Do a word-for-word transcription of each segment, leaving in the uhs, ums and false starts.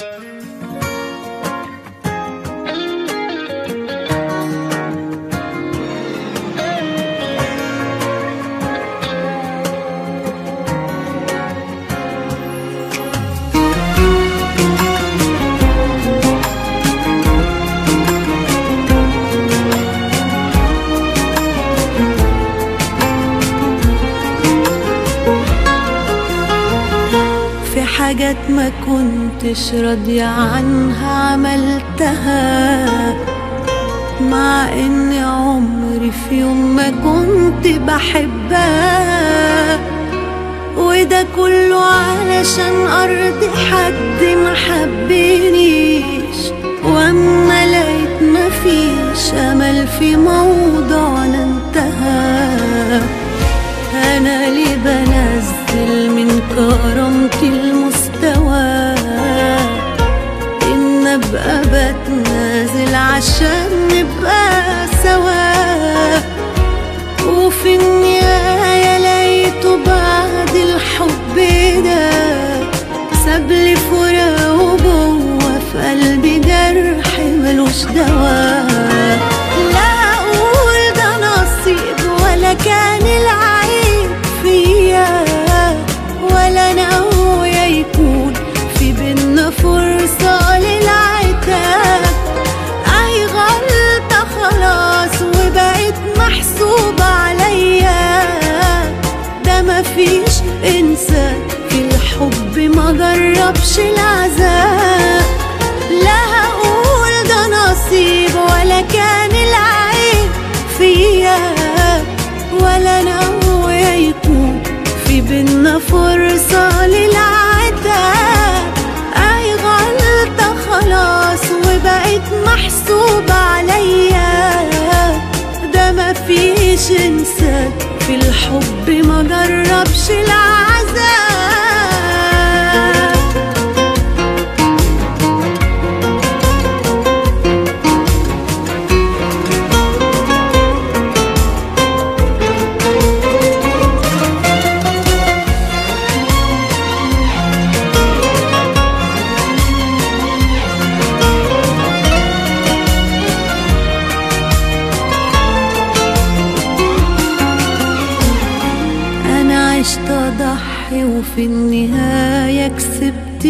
حاجات ما كنتش راضية عنها عملتها، مع ان عمري في يوم ما كنت بحبها، وده كله علشان ارضي حد ما حبنيش. واما لقيت مفيش امل في موضوعنا انتهى، انا ليه بنزل من كرامتي المستوى ان ابقى بتنازل عشان نبقى سوا؟ وفي النهاية لقيته بعد الحب ده سابلي فراق وجوه في قلبي جرح ملوش دواء. لا اقول ده نصيب ولا كان العيب فيا، ولا ناوية يكون في بينا فرصة للعتاب. اي غلطة خلاص وبقت محسوبة عليا، ده مفيش انسان في الحب ما جربش العذاب. لا هقول ده نصيب ولا كان العيب فيا، ولا ناوية يكون في بينا فرصة للعتاب. اي غلطة خلاص وبقت محسوبة عليا، ده مفيش انسان في الحب ما جربش العذاب. عشت أضحي وفي النهاية كسبت،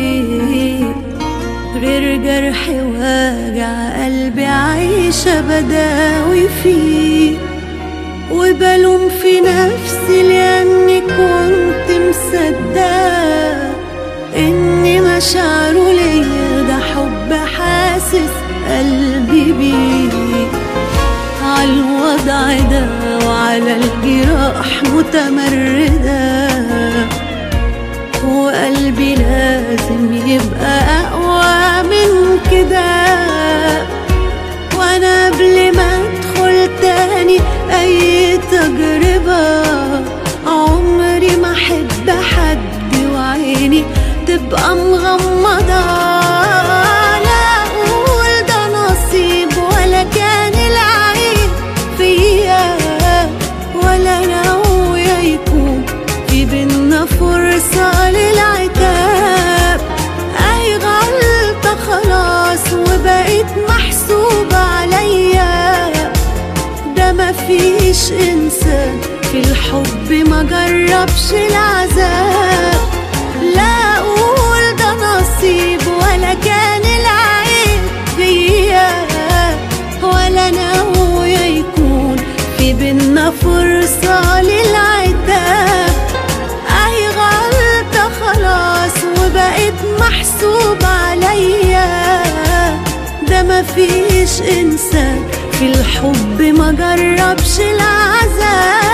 غير جرح واجع قلبي عايشة بداوي فيه. وبلوم في نفسي لأني كنت مصدقة إن مشاعره ليا ده حب حاسس قلبي بيه. عالوضع ده وعلى الجراح متمردة، وقلبي لازم يبقى أقوى من كده. وأنا قبل ما أدخل تاني أي تجربة عمري ما أحب حد وعيني تبقى مغمضة. لا أقول ده نصيب ولا كان العيب فيا، ولا ناوية يكون في بينا فرصة للعتاب. أي غلطة خلاص وبقت محسوبة عليا، ده مفيش إنسان في الحب ما جربش العذاب. لا أقول ده نصيب ولا كان العيب فيا، ولا ناوية يكون في بينا فرصة للعتاب. أي غلطة خلاص وبقت محسوبة عليا، ده مفيش إنسان في الحب ما جربش العذاب.